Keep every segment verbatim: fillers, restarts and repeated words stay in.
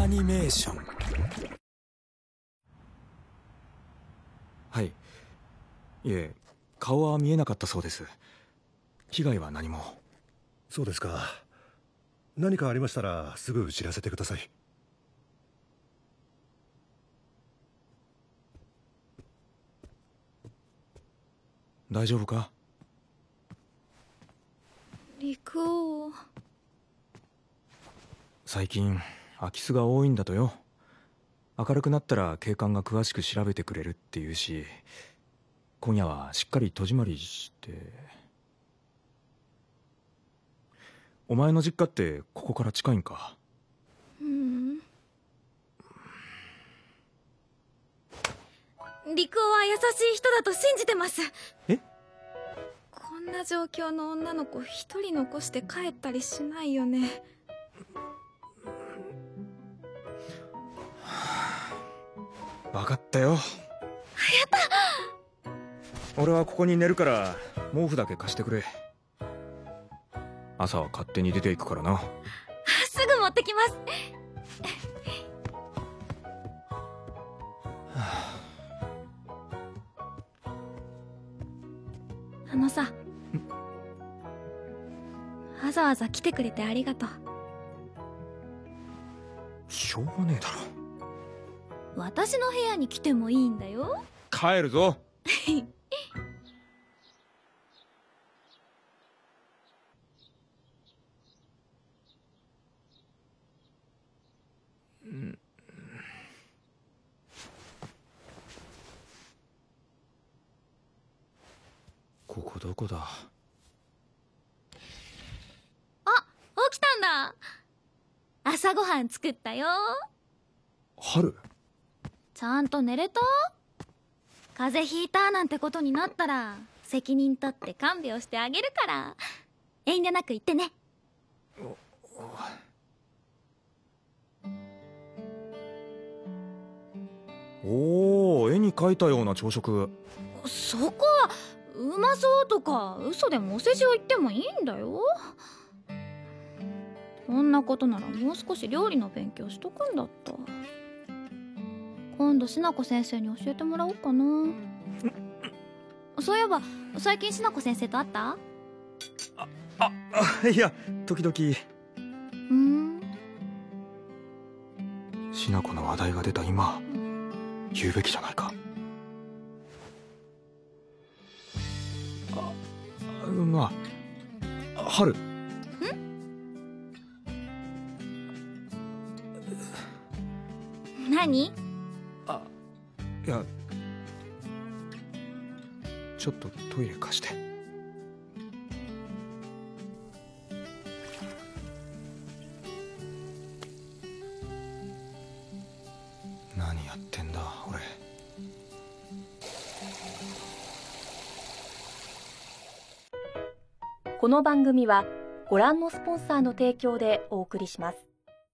アニメーション。はい。いえ、顔は見えなかったそうです。被害は何も。 そうですか。何かありましたらすぐ知らせてください。 大丈夫か？ 陸王。 最近空き巣が多いんだとよ。明るくなったら警官が詳しく調べてくれるって言うし、今夜はしっかり戸締まりして。お前の実家ってここから近いんか？ ううん。陸王は優しい人だと信じてます。 え？ こんな状況の女の子一人残して帰ったりしないよね。 分かったよ。 やった。 俺はここに寝るから毛布だけ貸してくれ。朝は勝手に出ていくからな。 すぐ持ってきます。あのさ、わざわざ来てくれてありがとう。 しょうがねえだろ。 私の部屋に来てもいいんだよ。 帰るぞ。ここどこだ？ あ、起きたんだ。朝ごはん作ったよ。 春？ ちゃんと寝れた？風邪ひいたなんてことになったら責任取って看病してあげるから、遠慮なく言ってね。 おお、絵に描いたような朝食。 そこはうまそうとか嘘でもお世辞を言ってもいいんだよ。そんなことならもう少し料理の勉強しとくんだった。今度しなこ先生に教えてもらおうかな。そういえば最近しなこ先生と会った？ あ、あ、あ、いや、時々。 うん。 しなこの話題が出た今、言うべきじゃないか。あ、まあ、春。ん？ 何？ あ、いや、ちょっとトイレ貸して。何やってんだ俺。 この番組はご覧のスポンサーの提供でお送りします。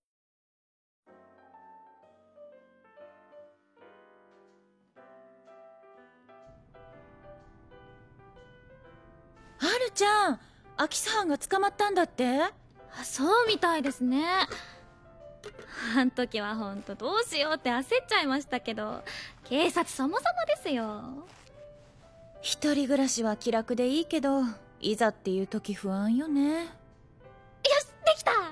はるちゃん、空き巣犯が捕まったんだって？ あ、そうみたいですね。あん時はほんとどうしようって焦っちゃいましたけど、警察そもそもですよ。 一人暮らしは気楽でいいけど、いざっていう時不安よね。よし、できた。じゃー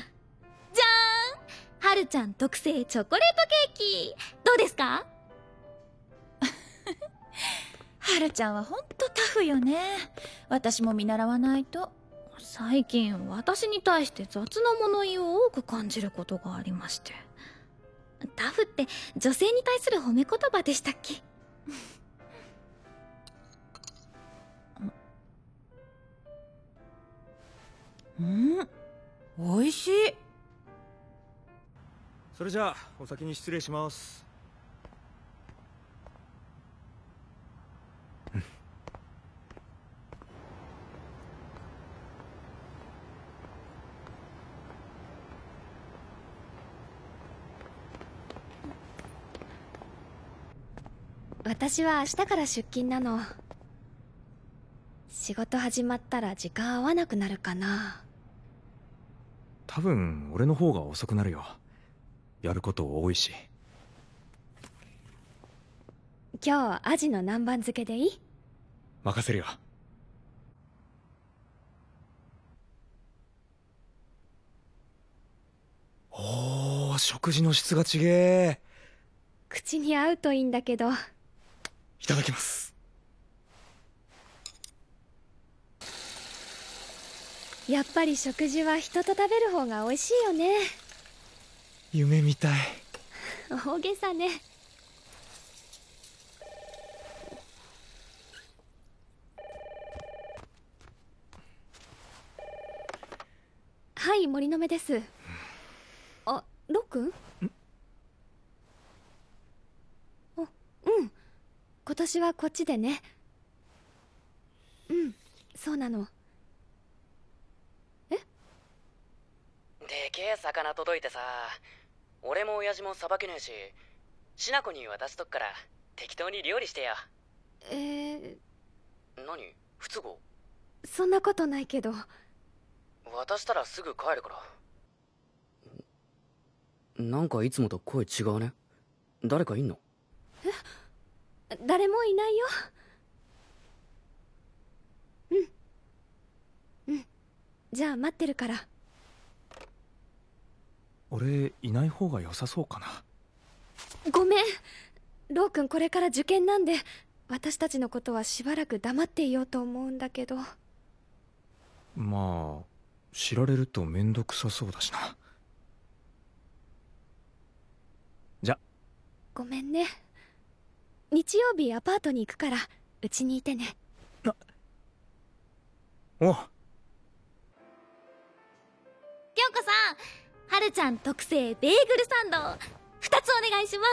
ん、はるちゃん特製チョコレートケーキ、どうですか？ はるちゃんはほんとタフよね。私も見習わないと。 最近私に対して雑な物言いを多く感じることがありまして。タフって女性に対する褒め言葉でしたっけ？ うん、おいしい。 それじゃあお先に失礼します。 私は明日から出勤なの。仕事始まったら時間合わなくなるかな。 多分俺の方が遅くなるよ。 やること多いし。 今日アジの南蛮漬けでいい？ 任せるよ。おー、食事の質が違え。 口に合うといいんだけど。 いただきます。 やっぱり食事は人と食べる方が美味しいよね。 夢みたい。 大げさね。はい、森の目です。あ、ロックン？あ、うん。今年はこっちでね。うん、そうなの。え？ でけえ魚届いてさ、俺も親父もさばけねえし、しなこに渡しとくから適当に料理してよ。 えー、 何？不都合？ そんなことないけど。 渡したらすぐ帰るから。なんかいつもと声違うね。誰かいんの？ え？誰もいないよ。うんうん。じゃあ待ってるから。 俺いない方が良さそうかな。 ごめん。ロー君これから受験なんで、私たちのことはしばらく黙っていようと思うんだけど。 まあ知られるとめんどくさそうだしな。じゃ。 ごめんね。日曜日アパートに行くからうちにいてね。 あお。 京子さん、はるちゃん特製ベーグルサンドふたつお願いします。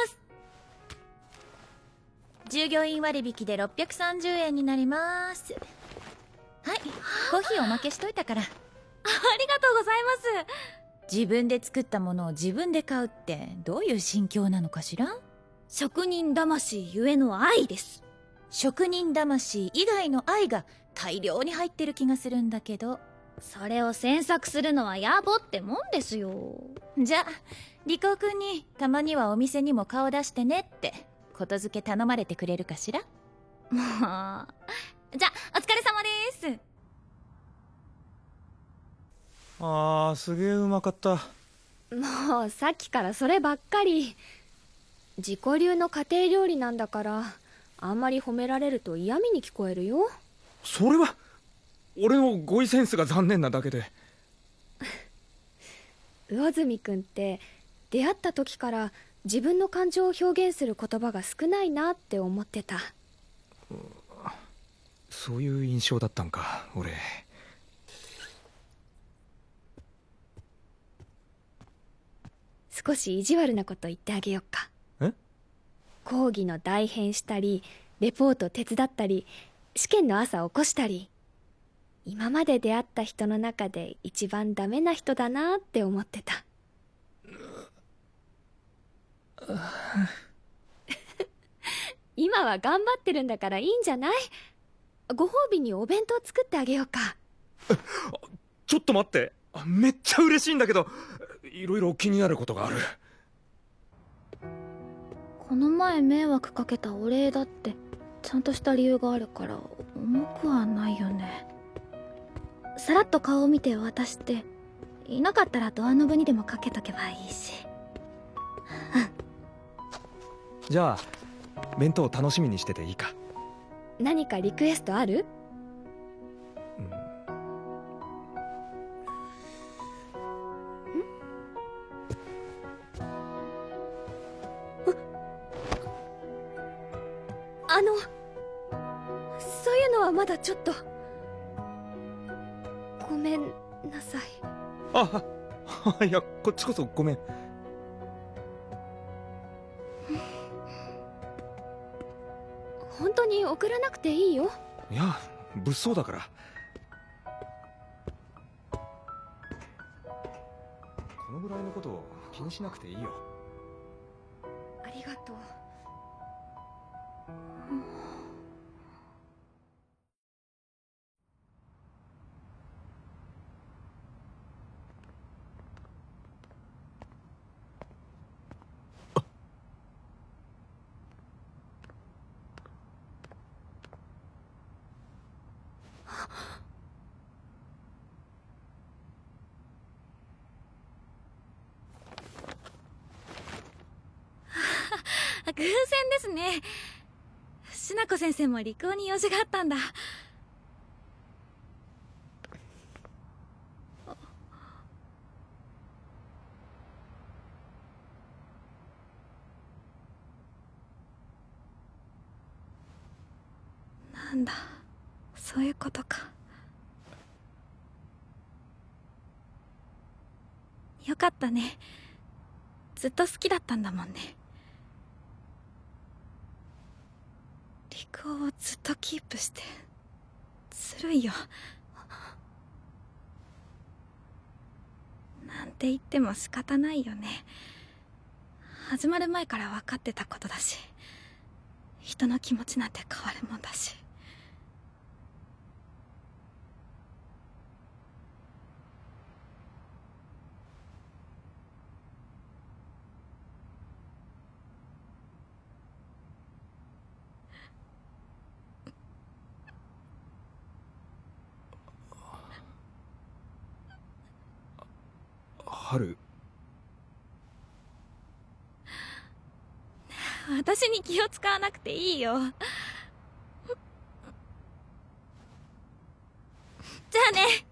従業員割引でろっぴゃくさんじゅうえんになります。はい、コーヒーおまけしといたから。 ありがとうございます。 自分で作ったものを自分で買うってどういう心境なのかしら？ 職人魂ゆえの愛です。 職人魂以外の愛が大量に入ってる気がするんだけど。 それを詮索するのは野暮ってもんですよ。 じゃあリコ君にたまにはお店にも顔出してねってことづけ頼まれてくれるかしら？ もうじゃあお疲れ様です。 あー、すげえうまかった。 もうさっきからそればっかり。自己流の家庭料理なんだから、あんまり褒められると嫌味に聞こえるよ。 それは俺の語彙センスが残念なだけで。 魚住くんって出会った時から自分の感情を表現する言葉が少ないなって思ってた。 そういう印象だったんか俺。 少し意地悪なこと言ってあげよっか。 え？ 講義の代編したり、レポート手伝ったり、試験の朝起こしたり、今まで出会った人の中で一番ダメな人だなって思ってた。今は頑張ってるんだからいいんじゃない？ご褒美にお弁当作ってあげようか。 ちょっと待って、めっちゃ嬉しいんだけど、いろいろ気になることがある。 この前迷惑かけたお礼だってちゃんとした理由があるから重くはないよね。さらっと顔を見て渡して、いなかったらドアノブにでもかけとけばいいし。 じゃあ弁当楽しみにしてていいか？ 何かリクエストある？ うん、 あの、そういうのはまだちょっと。ごめんなさい。 ああ、いやこっちこそごめん。 本当に送らなくていいよ。 いや物騒だから。このぐらいのこと気にしなくていいよ。 ありがとう。 偶然ですね。しなこ先生も理工に用事があったんだ。なんだ、そういうことか。よかったね。ずっと好きだったんだもんね。リクオをずっとキープしてずるいよ。なんて言っても仕方ないよね。始まる前から分かってたことだし、人の気持ちなんて変わるもんだし。 春、 私に気を使わなくていいよ。じゃあね。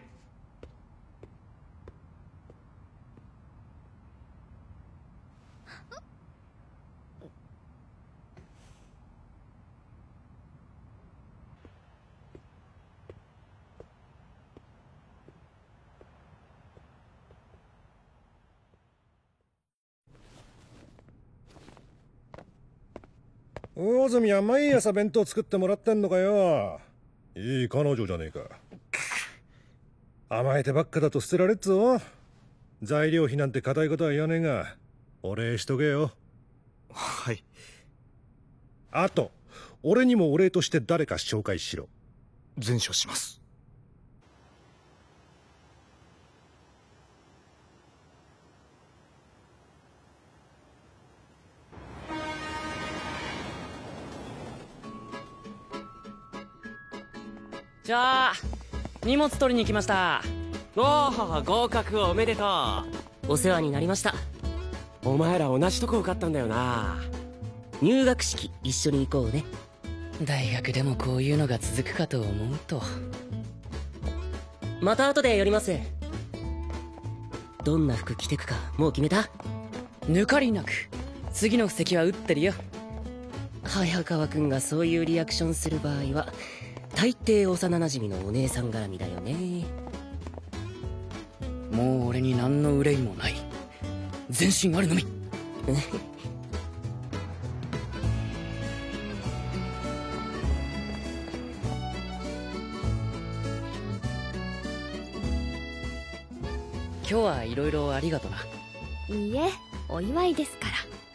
魚住は毎朝弁当作ってもらってんのかよ。いい彼女じゃねえか。甘えてばっかだと捨てられっぞ。材料費なんて固いことは言わねえが、お礼しとけよ。 はい。 あと、俺にもお礼として誰か紹介しろ。 善処します。 じゃあ荷物取りに来ました。おお、合格おめでとう。お世話になりました。お前ら同じとこ受かったんだよな。入学式一緒に行こうね。大学でもこういうのが続くかと思うと。また後で寄ります。どんな服着てくかもう決めた？抜かりなく次の布石は打ってるよ。早川くんがそういうリアクションする場合は大抵幼なじみのお姉さん絡みだよね。もう俺に何の憂いもない。全身あるのみ。今日はいろいろありがとな。 いいえ、お祝いですから。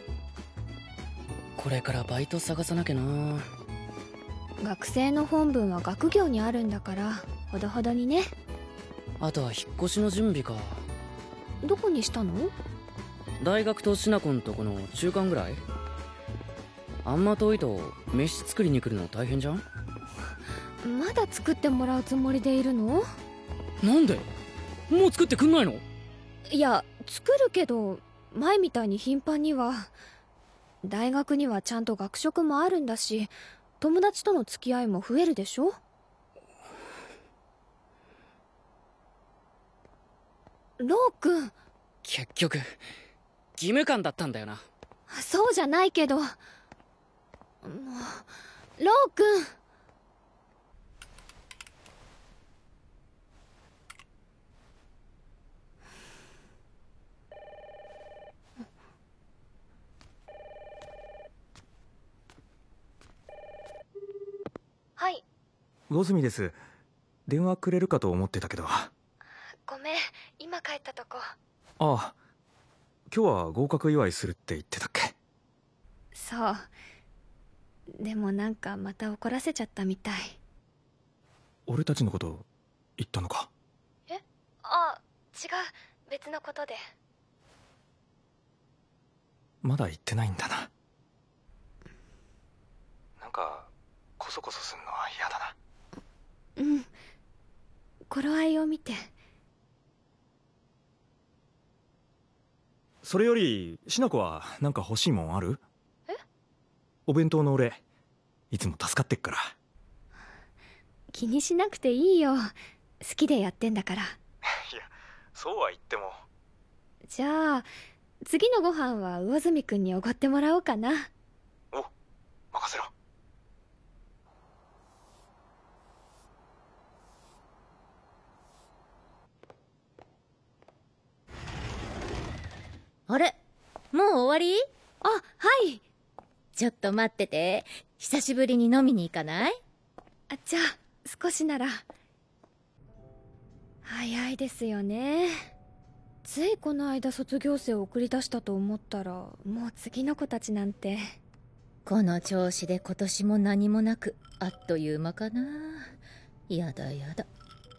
これからバイト探さなきゃな。 学生の本分は学業にあるんだからほどほどにね。 あとは引っ越しの準備か。 どこにしたの？ 大学とシナコンとこの中間ぐらい。あんま遠いと飯作りに来るの大変じゃん。 まだ作ってもらうつもりでいるの？ なんで？もう作ってくんないの？ いや、作るけど前みたいに頻繁には。大学にはちゃんと学食もあるんだし、友達との付き合いも増えるでしょ。ロー君。 結局義務感だったんだよな。 そうじゃないけど。もうロー君。はい。 魚住です。電話くれるかと思ってたけど。 ごめん、今帰ったとこ。 ああ、今日は合格祝いするって言ってたっけ？ そう。でもなんかまた怒らせちゃったみたい。 俺たちのこと言ったのか？ え？あ、違う、別のことで。 まだ言ってないんだな。なんかコソコソすんのは嫌だな。 うん。頃合いを見て。 それよりしなこはなんか欲しいもんある？ え？ お弁当のお礼。いつも助かってっから。 気にしなくていいよ。好きでやってんだから。 いや、そうは言っても。 じゃあ次のご飯は魚住くんにおごってもらおうかな。 お、任せろ。 あれ、もう終わり？ あ、はい。 ちょっと待ってて。久しぶりに飲みに行かない？ あ、じゃあ少しなら。早いですよね。ついこの間卒業生を送り出したと思ったら、もう次の子たちなんて。 この調子で今年も何もなくあっという間かな。やだやだ。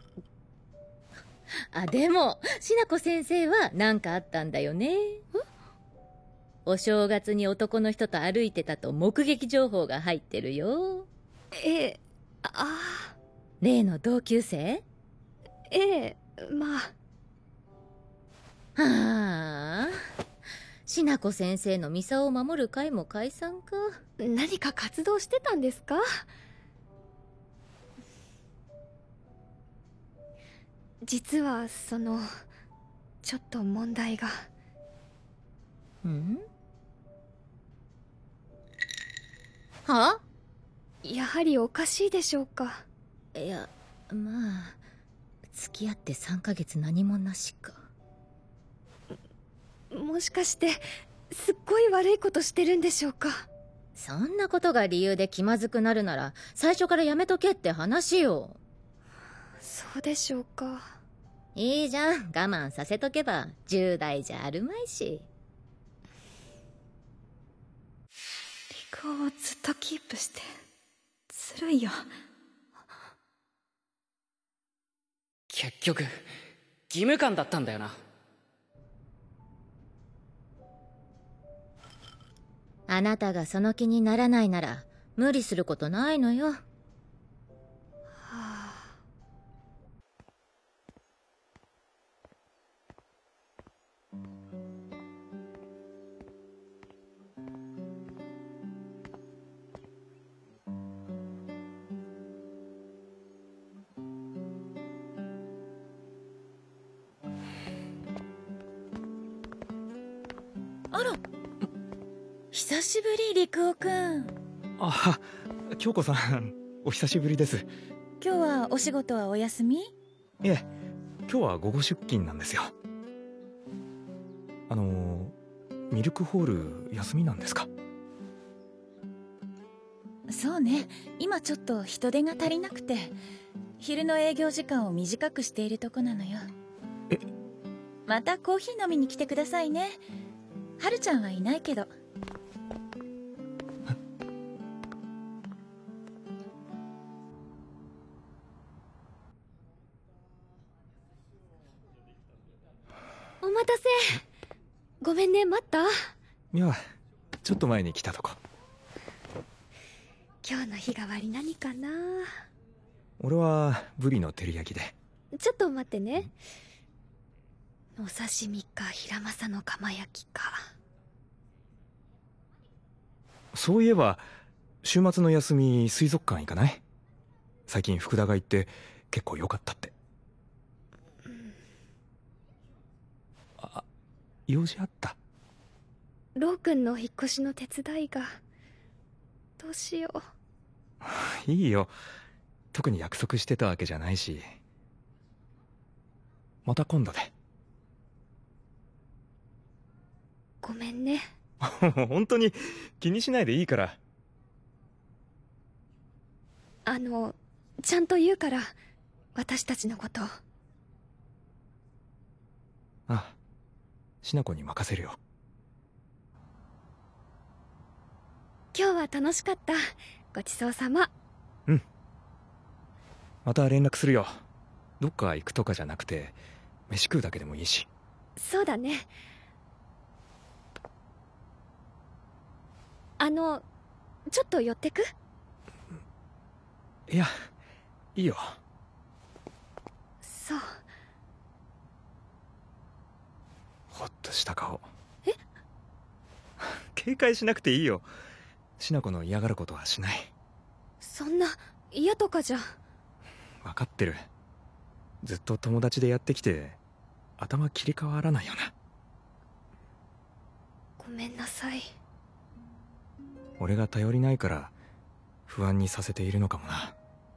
あ、でもしなこ先生は何かあったんだよね。お正月に男の人と歩いてたと目撃情報が入ってるよ。 ええ、ああ。 例の同級生？ ええ、まあ。 はあ、しなこ先生のミサを守る会も解散か。 何か活動してたんですか？実はそのちょっと問題が。 ん？は？ やはりおかしいでしょうか。 いや、まあ付き合ってさんかげつ何もなしか。 もしかしてすっごい悪いことしてるんでしょうか。 そんなことが理由で気まずくなるなら最初からやめとけって話よ。 そうでしょうか。 いいじゃん、我慢させとけば重大じゃあるまいし。 陸王をずっとキープしてずるいよ。 結局義務感だったんだよな。 あなたがその気にならないなら無理することないのよ。はあ。 あら、久しぶり、陸王くん。 あ、京子さん、お久しぶりです。 今日はお仕事はお休み？ いえ、今日は午後出勤なんですよ。あのミルクホール休みなんですか？ そうね、今ちょっと人手が足りなくて昼の営業時間を短くしているとこなのよ。 え？ またコーヒー飲みに来てくださいね。はるちゃんはいないけど。 お待たせ。ごめんね、待った？ いや、ちょっと前に来たとこ。 今日の日替わり何かな？ 俺はブリの照り焼きで。 ちょっと待ってね。お刺身かヒラマサの釜焼きか。 そういえば週末の休み水族館行かない？最近福田が行って結構良かったって。あ、用事あった？ ロー君の引っ越しの手伝いが。どうしよう。いいよ、特に約束してたわけじゃないし。また今度で。 ごめんね。 本当に気にしないでいいから。 あのちゃんと言うから、私たちのこと。 ああ、しなこに任せるよ。 今日は楽しかった。ごちそうさま。 うん、また連絡するよ。どっか行くとかじゃなくて飯食うだけでもいいし。 そうだね。あのちょっと寄ってく？ いや、いいよ。 そう。 ほっとした顔。 え？ 警戒しなくていいよ。 しなこの嫌がることはしない。 そんな嫌とかじゃ。 分かってる。ずっと友達でやってきて頭切り替わらないよな。 ごめんなさい。 俺が頼りないから不安にさせているのかもな。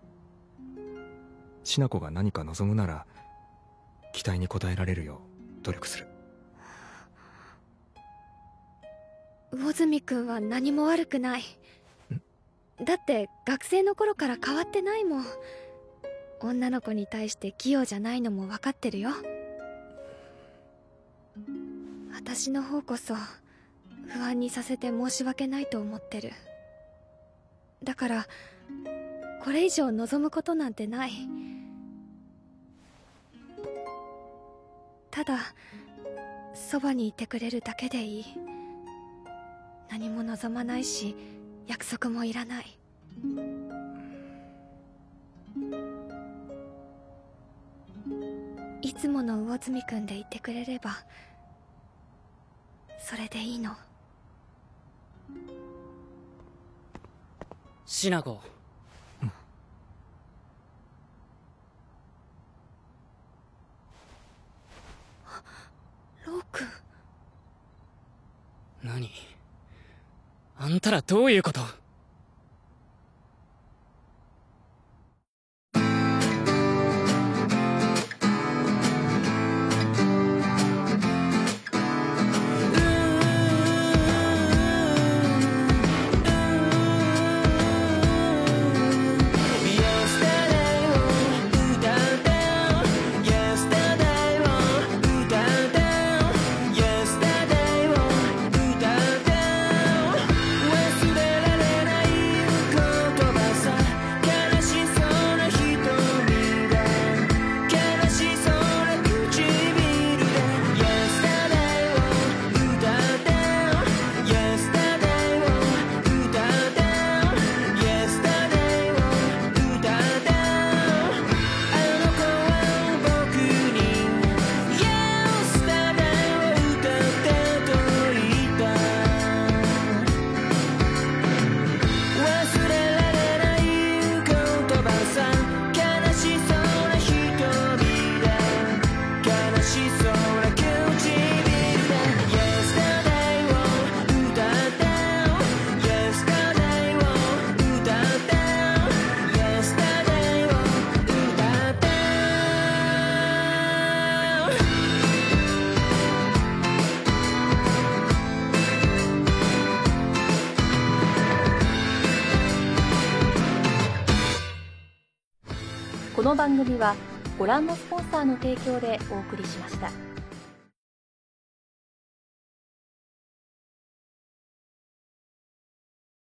しなこが何か望むなら期待に応えられるよう努力する。 魚住くんは何も悪くない。だって学生の頃から変わってないもん。女の子に対して器用じゃないのも分かってるよ。私の方こそ不安にさせて申し訳ないと思ってる。だからこれ以上望むことなんてない。ただそばにいてくれるだけでいい。何も望まないし約束もいらない。いつもの魚住くんでいてくれればそれでいいの。 しなこ。 ロー君。 何？あんたらどういうこと？ この番組はご覧のスポンサーの提供でお送りしました。